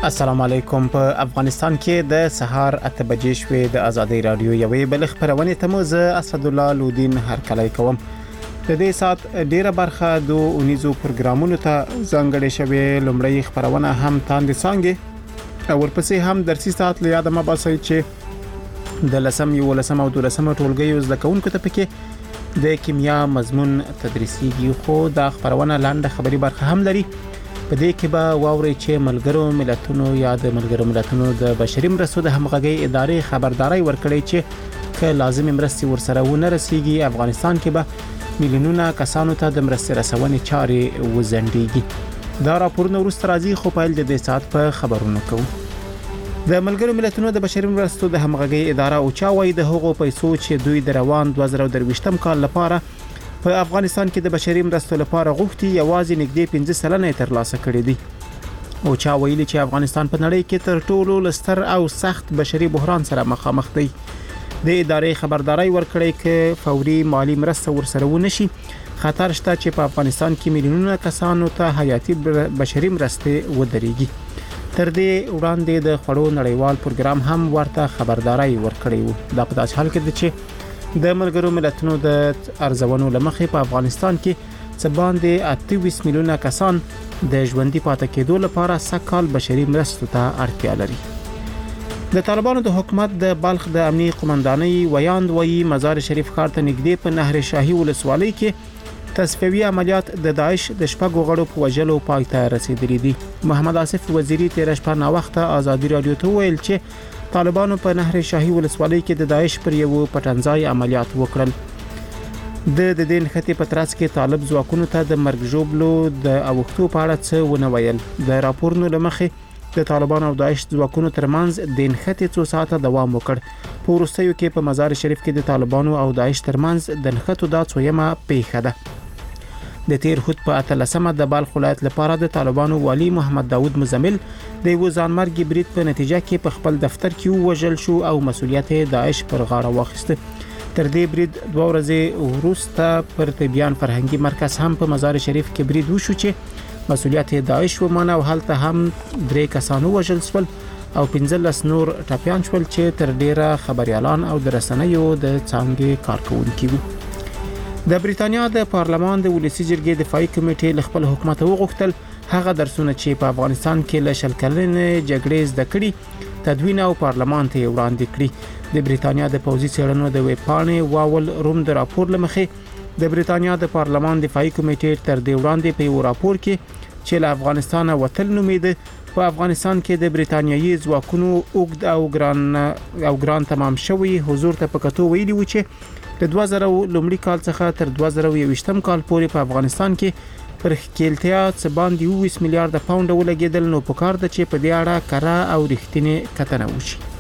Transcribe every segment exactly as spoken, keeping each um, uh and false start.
السلام علیکم. په افغانستان کې د سهار اته بجې شوې د ازادي رادیو یوې بل خبرونه ته زه اسد الله لودین هرکلی کوم. د دې سات ډیره برخه د اونیزو پروګرامونو ته ځانګړې شوې. لومړی خبرونه هم تاندې څنګه او ورپسې هم درسي سات لیاده ما باسي چې د لسم یو لسم او دولسم ټولګي زده کوونکو ته پکې د کیمیا مضمون تدریسيږي. خو دا خبرونه لاندې خبري برخه هم لري. په دې کې به واوري چې ملګرو ملتونو یا د ملګرو ملتونو د بشري مرستو د همغږي ادارې خبرداري ورکړي چې که لازم مرستي ورسره ونه رسیږي افغانستان کې به میلیونونه کسانو ته د مرستې رسونې چارې وزنديږي. دا راپورونه ورسته راځي خو په دې سات په خبرونو کوو. د ملګرو ملتونو د بشري مرستو د همغږي اداره او چا وایي د هغو پیسو چې دوی د روان دوه زره درویشتم کال لپاره په افغانستان کې د بشري مرستو لپاره غوښتي یوازې نږدې پنځه سلنه ترلاسه کړي دي. او چا ویلي چې افغانستان په نړۍ کې تر ټولو لستر او سخت بشري بحران سره مخامخ دی. د ادارې خبرداري ورکړي چې فوري مالی مرسته ورسره ونشي خطر شته چې په افغانستان کې میلیونونه کسانو ته حیاتي بشري مرستې ودرېږي. تر دې وړاندې د خړو نړیوال پروګرام هم ورته خبرداري ورکړي وو. دا په داسې حال کې ده چې د ملګرو ملتونو د ارزونو لمخې په افغانستان کې څه باندې اته ویشت میلیونه کسان د ژوندۍ پاتې کېدو لپاره سکهال بشري مرستو ته اړتیا لري. د طالبانو د حکومت د بلخ د امنیي قومندانۍ ویاند وایي مزار شریف ښار ته نږدې په نهر شاهي ولسوالۍ کې تصفیوي عملیات د داعش د شپږو غړو په وژلو پای ته رسیدلي دي. محمد آصف وزیری تیر شپه نا وخت ازادي رادیو ته ویل چې طالبانو په نهر شاهي ولسوالۍ کې د داعش پر یو پټنځای عملیات وکړل. د د دین خطي پتراس کې طالب ځواکونو ته د مرګ جوړلو د اوختو په اړه څه ونه ویل. د راپورونو لمخې د طالبانو او داعش ځواکونو ترمنځ دین خطي څو ساعته دوام وکړ. په وروستیو کې په مزار شریف کې د طالبانو او داعش ترمنځ د خطو د څویمه پیښه ده. د تیر خود په اتلسمه د بلخ ولایت لپاره د طالبانو والی محمد داوود مزمل د یو ځانمرګي برید په نتیجه کې په خپل دفتر کې وژل شو او مسولیت داعش پر غاړه واخیسته. تر دې برید دوه ورځې وروسته پر طبيان فرهنګي مرکز هم په مزار شریف کې برید وشو چې مسولیت داعش ومنه او هلته هم درې کسانو وژل شول او پنځلس نور ټپيان شول چې تر ډیره خبريالان او د رسنیو د څنګه کارکونکي وو. د بریتانیا د پارلمان د ولسی جرګې دفاعي کمیټې له خپل حکومت وغوښتل هغه درسونه چې په افغانستان کې له شل کلنې جګړې زده کړي تدوین او پارلمان ته وړاندې کړي. د بریتانیا د پوځي څېړنو د ویب پاڼې واول روم د راپور لمخې د بریتانیا د پارلمان دفاعي کمیټې تر دې وړاندې په یو راپور کې چې له افغانستان وتل نومېده په افغانستان کې د بریتانیایي ځواکونو اوږد او ګران او ګران تمام شوی حضور ته پکتو ویلي و چې د دوه زره لومړي کال څخه تر دوه زره یوویشتم کال پورې په افغانستان کې پر خېلتیا څه باندې اوویشت میلیارډ پاونډ ولګېدل. نو پکار ده چې په دې اړه کره او رښتینې کتنه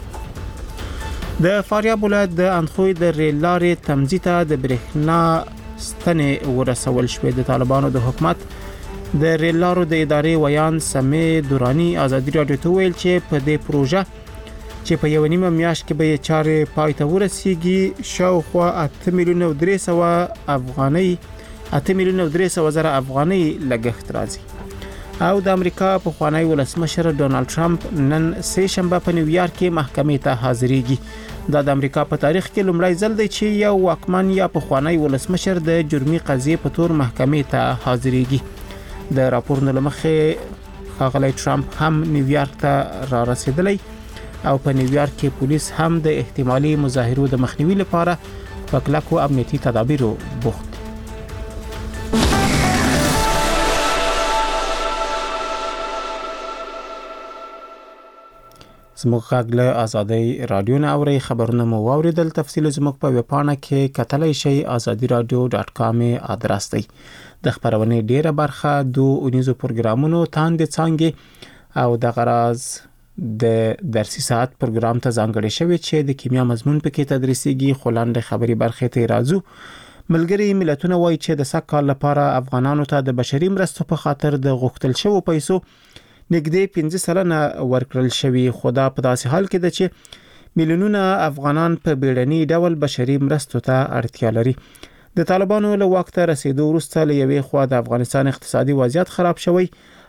وشي. د فاریاب ولایت د انخوی د ریل لارې تمځي ته د برېښنا ستنې ورسول شوې. د طالبانو د حکومت د ریل لارو د ادارې ویان سمې دورانی ازادي رادیو ته ویل چې په دې پروژه چې په یو نیمه میاشت کې به چارې پای ته ورسیږي شاوخوا اته میلیونه درې سوه افغانۍ اته میلیونه درې سوه زره افغانۍ لګښت راځي. او د امریکا په خوانی ولسمشر ډونالد ټرمپ نن سه شنبه په نیویارک کې محکمې ته حاضرېږي. دا د امریکا په تاریخ کې لومړی ځل دی چې یو واکمن یا په خوانی ولسمشر د جرمي قضیې په تور محکمې ته حاضرېږي. د راپورونو لمخې ښاغلی ټرمپ هم نیویارک ته را رسیدلی او په نیویارک کې پولیس هم د احتمالي مظاهرو د مخنیوي لپاره په کلکو امنیتي تدابیرو بوخت. زموږ غږ له ازادي رادیو نه اوري. خبرونه مو واوریدل. تفصیل زموږ په ویبپاڼه کې کتلی شئ ازادي رادیو ډاټ کام ادرس دی. د خبرونې ډیره برخه د اونیزو پروګرامونو تاندې څنګه او د غراز د درسي ساعت پروګرام ته ځانګړی شوی چې د کیمیا مضمون پکې تدریسيږي. خلاند خبري برخه ته راځو. ملګری ملتونه وایي چې د سکهال لپاره افغانانو ته د بشري مرستو په خاطر د غوښتل شوو پیسو نږدې پنځه سلنه ورکړل شوی. خدا په داسې حال کې ده چې میلیونونه افغانان په بیړني ډول بشري مرستو ته اړتیا لري. د طالبانو له وخت رسیدو وروسته له یوې خوا د افغانستان اقتصادي وضعیت خراب شوی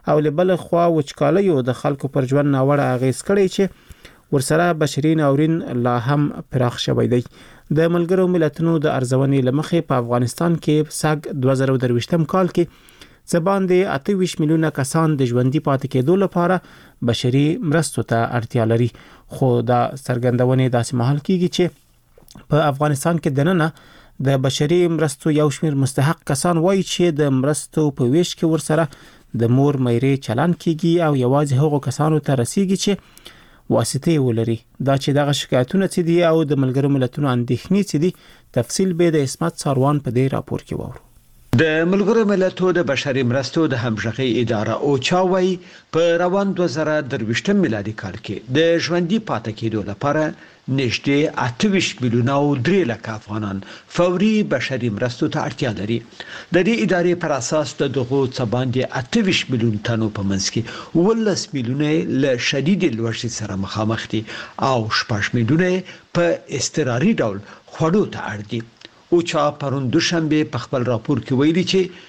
او لبل خوا وچکالیو د خلکو پر ژوند ناوړه اغیز کړی چې ورسره بشري ناورین لا هم پراخ شوی دی. د ملګرو ملتونو د ارزونې لمخې په افغانستان کې سګ دوه زره درویشتم کال کې زبان د اته ویشت میلیونه کسان د ژوندۍ پاتې کېدو لپاره بشري مرستو ته اړتیا لري. خو دا څرګندونې داسې مهال کیږي چې په افغانستان کې دننه د بشري مرستو یو شمېر مستحق کسان وایي چې د مرستو په ویش کې ورسره د مور میرې چلن کیږي او یوازې هغو کسانو ته رسیږي چې واسطه ولري. دا چې دغه شکایتونه څه دي او د ملګرو ملتونو اندېښنې څه دي، تفصیل به د اسمت ساروان په دې راپور کې وورو. د ملګرو ملتونو د بشري مرستو د همغږي اداره اوچا وايي په روان دوه زره درویشتم میلادي کال کې د ژوندۍ پاتې کېدو لپاره نږدې اته ویشت میلیونه او درې لک افغانان فوري بشري مرستو ته اړتیا لري. د دې ادارې پر اساس د دغو څه باندې اته ویشت میلیون تنو په منځ کې ولس میلیونه له شدید لوږې سره مخامخ دي او شپږ میلیونه په اضطراري ډول خوړو ته اړ دي. اوچا پرون دوشنبه په خپل راپور کې ویلي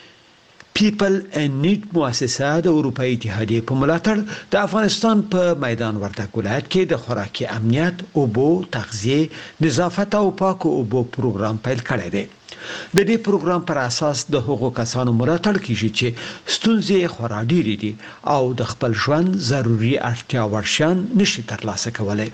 چې پیپل ان نیډ مؤسسه د اروپאי اتحادیې په ملاتړ د افغانستان په میدان وردګ ولایت کې د خوراکي امنیت، اوبو، تغذیه، نظافت او پاکو اوبو پروګرام پیل کړی دی. د دې پروګرام پر اساس د هغو کسانو ملاتړ کیږي چې ستونزې خورا ډېرې دي او د خپل ژوند ضروري اړتیا ورشان نشي ترلاسه کولای.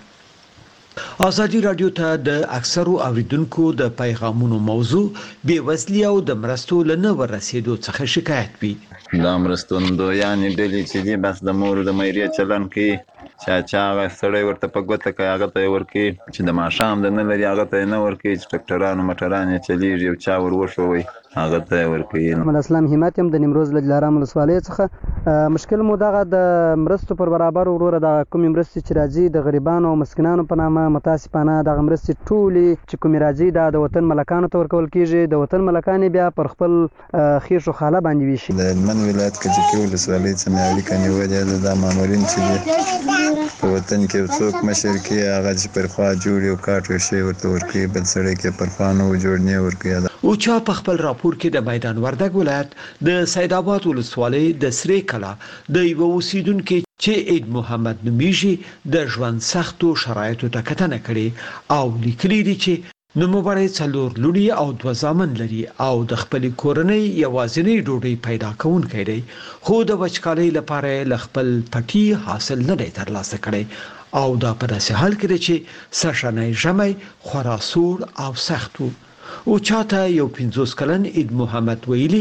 ازادي رادیو ته د اکثرو اوریدونکو د پیغامونو موضوع بیوزلی او د مرستو لنه ورسېدو څخه شکایت وي. دا مرستوندو یعنی ډلې چې دي بس د مور د میرې چلن کې چا چا سړی ورته په ګوته کې هغه ته ورکی چې د ماشام د نه لري هغه ته نه ورکی چې ټکټرانو مټرانې چلیږي او چا ور وشوي هغه ته ورکی. محمد اسلام همت هم د نیمروز لجلارام ولسوالۍ څخه مشکل مو دغه د مرستو پر برابر وروره د کوم مرستې چې راځي د غریبانو او مسکینانو په نامه متاسفانه دغه مرستې ټولې چې کوم راځي د وطن ملکانو ته ورکول کیږي. د وطن ملکان بیا پر خپل خیر شو خاله باندې ویشي. د من ولایت کې چې ولسوالۍ څخه اړیکه نیولې ده د مامورین چې په وطن کې څوک مشر کې هغه چې پر خوا جوړ یو کاټ شي ورته ورکی بل سړی کې پر خوا نو جوړ نه ورکی. او چا په خپل راپور کې د میدان وردګ ولایت د سید آباد ولسوالۍ د سری کلا د یو اوسیدونکو چې عید محمد نومیږي د ژوند سختو شرایطو ته کتنه کړي او لیکلي دي چې نوموړی څلور لوڼې او دوه زامن لري او د خپل کورنۍ یوازینی ډوډۍ پیدا کوونکی دی، خو د وچکالۍ لپاره ل خپل پټي حاصل نه دی ترلاسه کړی او دا په داسې حال کې دی چې سرشنۍ ژمی خورا سوړ او سخت و. او چاته یو پنځوس کلن عید محمد ویلي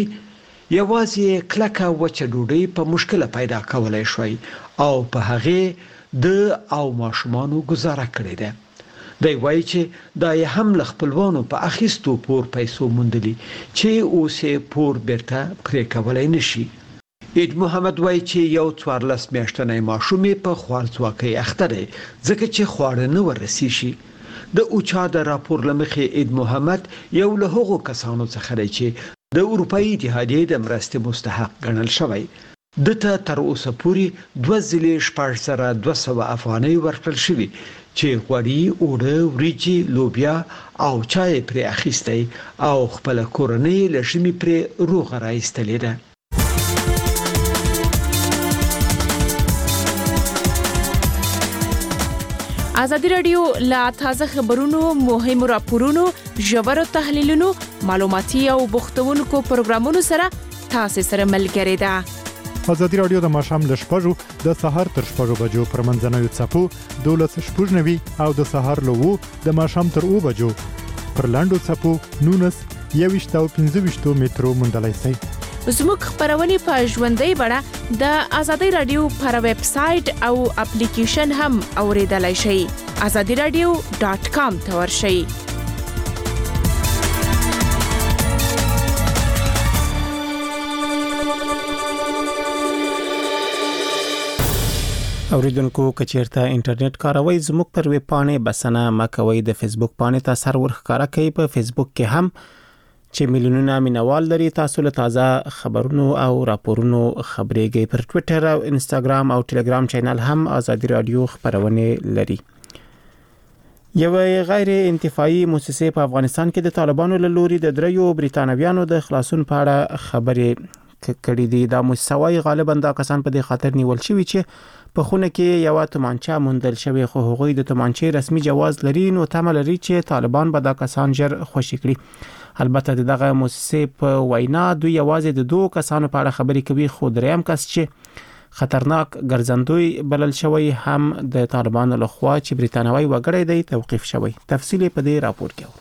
یوازې کلکه وچه ډوډۍ په مشکله پیدا کولای شوی او په هغه د او ماشومانو گزاره کړې ده. دی وایي چې دا یې هم له خپلوانو په اخیستو پور پیسو موندلي چې اوس یې پور بیرته پرې کولای نشي. عید محمد وایي چې یو څوارلس میاشتنی ماشوم په خوارځواکۍ اخته دی ځکه چې خواړه نه ورسي شي. د اوچا د راپور لمخې عید محمد یو له هغو کسانو څخه دی چې د اروپאי اتحادیې د مرستې مستحق ګڼل شوی. دته تر اوسه پورې دوه ځلې شپږ زره دوه سوه افغانۍ ورکړل شوي چې غوړي، اوړه، وریجې، لوبیا او چای پرې اخیستی او خپل کورنۍ له ژمي پرې روغه راایستلې ده. ازادي رادیو لا تازه خبرونو، مهمو راپورونو، ژورو تحلیلونو، معلوماتي او بوختونکو پروګرامونو سره تاسو سره ملګری ده. ازادي رادیو د ماښام له شپږو د سهار تر شپږو بجو پر منځنوي څپو دولس شپږ نوي او د سهار له اوو د ماښام تر اوو بجو پر لاندو څپو نونس یوویشت او پنځه ویشت مترو موندلای شئ. زموږ خبرونه په ژوندۍ بڼه د ازادي رادیو پر ویب سټ او اپلیکیشن هم اوریدلای شئ. ازادي رادیو ډاټ کام ته ورشئ. اوریدونکو کچیرته انټرنیټ کاروي زموږ پر ویب پاڼه بسنه مکوي د فیسبوک پاڼه ته سر ورخکاره کوي. په فیسبوک کې هم چې میلیونونه مینوال لري تاسو له تازه خبرونو او راپورونو خبرېږئ. پر ټوئیټر او انستګرام او ټلګرام چینل هم ازادي رادیو خبرونه لري. یو غیر انتفاعي مؤسسه په افغانستان کې د طالبانو له لوري د دریو بریتانویانو د خلاصون په اړه خبرې کړي دي. دا مسوي غالبا دا کسان په دې خاطر نیول شوی چې په خونه کې یو تومانچه موندل شوی، خو هغوی د تومانچې رسمي جواز لري، نو تمه لري چې طالبان به دا کسان ژر خوشي کړي. البته دغه موسسې په وینا دوی یوازې د دوه کسانو په اړه خبرې کوي، خو دریم کس چې خطرناک ګرځندوی بلل شوی هم د طالبانو لخوا چې بریتانوي وګړی دی توقیف شوی. تفصیل په دې راپور کې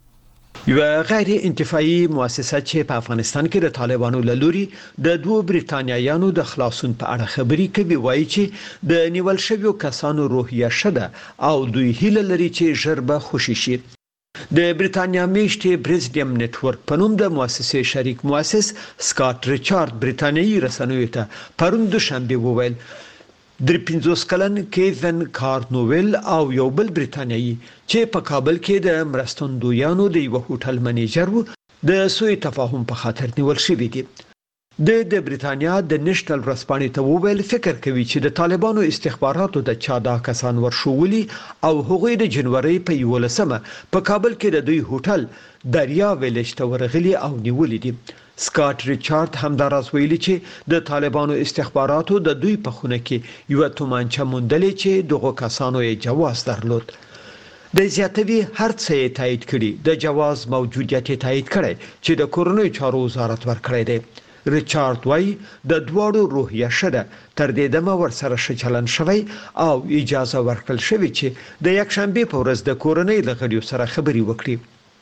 یو غیر انتفاعي مؤسسه چې په افغانستان کې د طالبانو له لوري د دوه بریتانیایانو د خلاصون په اړه خبري کوي، وایي چې د نیول شویو کسانو روحیه شده او دوی هیله لري چې ژر به خوشي شي. د بریتانیا میشتې برزډیم نتورک په نوم د مؤسسې شریک مؤسس سکاټ ریچارد بریتانیایی رسنیو ته پرون دوشنبه وویل در پنځوس کلن کیون کارنوول او یو بل بریتانیایی چې په کابل کې د مرستندویانو د یو هوټل منیجر وو د سوء تفاهم په خاطر نیول شوی دي. د د بریتانیا د نېشنل ورځپاڼې ته وویل فکر کوي چې د طالبانو استخباراتو د چا دا کسان ورشولي او هغوی د جنوري په یولسمه په کابل کې د دوی هوټل دریا ویلج ته ورغلي او نیولې دي. سکاټ ریچارد همداراز ویلي چې د طالبانو استخباراتو د دوی په خونه کې یو تومانچه موندلې چې دغه کسانو یې جواز درلود. د زیاتوي هر څه یې تایید کړي، د جواز موجودیت یې تایید کړي چې د کورنۍ چارو وزارت ورکړی دی. ریچارد وای د دوړو روحیه شده تر دې دمه ورسره شچلن شوی او اجازه ورکړل شوی چې د یک شنبه په ورځ د کورنۍ لغړیو سره خبري وکړي.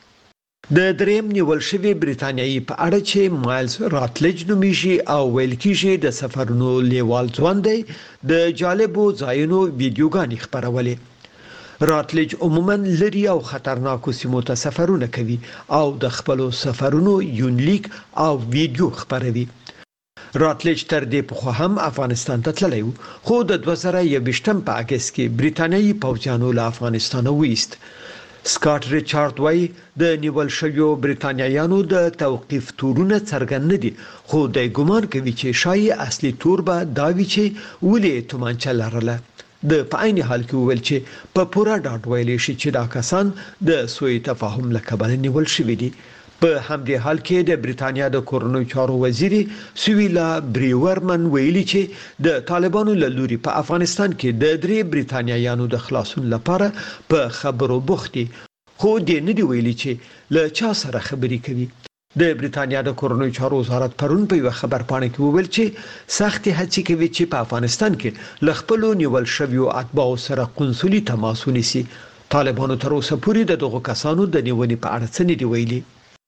د دریم نیول شوی بریتانیایی په اړه چې مایلز راتلج نومیږي او ویل کېږي د سفرونو لیوال ځوان دی، د جالبو ځایونو ویډیوګانې خپرولې. راتلج عموما لري او خطرناکو سیمو ته سفرونه کوي او د خپل سفرونو یونلیک او ویډیو خپروي. راتلج تر دې په هم افغانستان ته تللی و، خو د دوه زره یوویشتم په اگست کې بریتانیایی پوځیانو له افغانستان وایست. سکاټ ریچارد وای د نیول شویو بریتانیایانو د توقیف تورونه څرګند نه دي، خو د ګومان کوي چې شایي اصلي تور به دا وي چې ولې تومانچه لرله. د په عین حال کې ویل چې په پوره ډاډ ویلې شي چې دا کسان د سوء تفاهم له کبله نیول شوي دي. په همدې حال کې د بریتانیا د کورنۍ چارو وزیر سویلا بریورمن ویلي چې د طالبانو له لوري په افغانستان کې د درې بریتانیایانو د خلاصون لپاره په خبرو بوختي، خو دې نه دی ویلي چې له چا سره خبري کوي. د بریتانیا د کورنۍ چارو وزارت پرون په یو خبر پاڼه کې وویل چې سختي هڅې کوي چې په افغانستان کې ل خپل نیول شویو اتباعو سره قنصلي تماس ونیسي. طالبانو تر اوسه پورې د دغو کسانو د نیونې په اړه څه نه دی ویلي.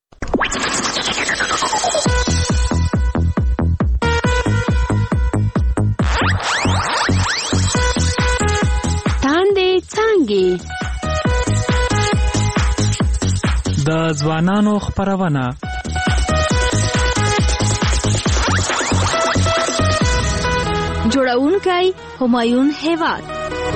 د ځوانانو خبرونه جوړونکی همایون هیواد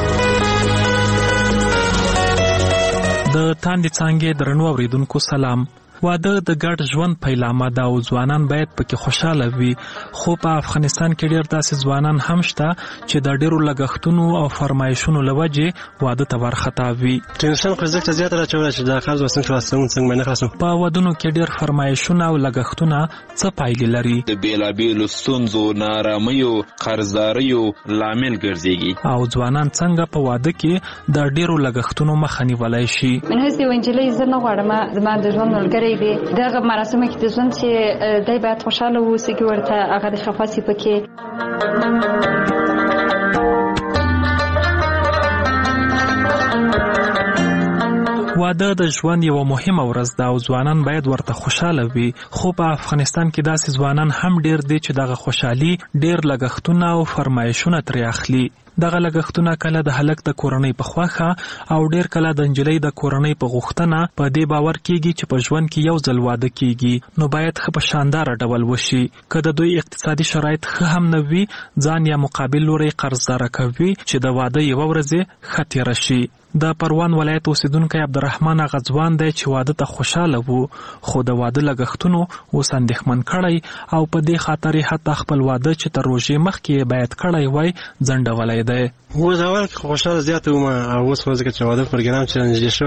د تاندې څانګې درنو اوریدونکو سلام. واده د ګډ ژوند پیلامه ده او ځوانان باید پکې خوشاله وي، خو په افغانستان کې ډېر داسې ځوانان هم شته چې د ډېرو لګښتونو او فرمایشونو له وجې واده ته ورخطا وي. ټینشن خو زیاته زیاته راچوله چې دا قرض وسنګ خلاصون څنګه نه خلاصون. په ودونو کې ډېر فرمایشونه او لګښتونه څه پایلې لري؟ د بیلابیلو ستونزو، نارامیو، قرضداریو لامل ګرځيږي. او ځوانان څنګه په واده کې د ډېرو لګښتونو مخه نیولای شي؟ من هسه وینجلې زه نه غواړم زما د ژوند ملګری دی دغه مراسم کې د ژوند چې دای باید خوشاله اوسي کې ورته هغه د خفاسي پکې. واده د ژوند یو مهمه ورځ ده او ځوانان باید ورته خوشاله وي، خو په افغانستان کې داسې ځوانان هم ډیر دي چې دغه خوشحالي ډیر لګښتونه او فرمایشونه ترې اخلي. دغه لګښتونه کله د هلک د کورنۍ په خوښه او ډیر کله د نجلۍ د کورنۍ په غوښتنه په دې باور کیږي چې په ژوند کې یو ځل واده کیږي، نو باید ښه په شاندار ډول وشي. که د دوی اقتصادي شرایط ښه هم نه وي، ځان یا مقابل لوري قرضدار کوي چې د واده یو ورځ ښه تیر شي. د پروان ولایت اوسیدونکی عبدالرحمن غزوان دی چې واده ته خوشاله وو، خو د واده لګښتونو اوس اندېښمن کړی او په دې خاطر حتی خپل واده چې تر روژې مخکې باید کړی وای ځنډولی دی. اوس اول کې خوشاله زیاته وم او اوس خو ځکه چې واده پروګرام چې نږدې شوی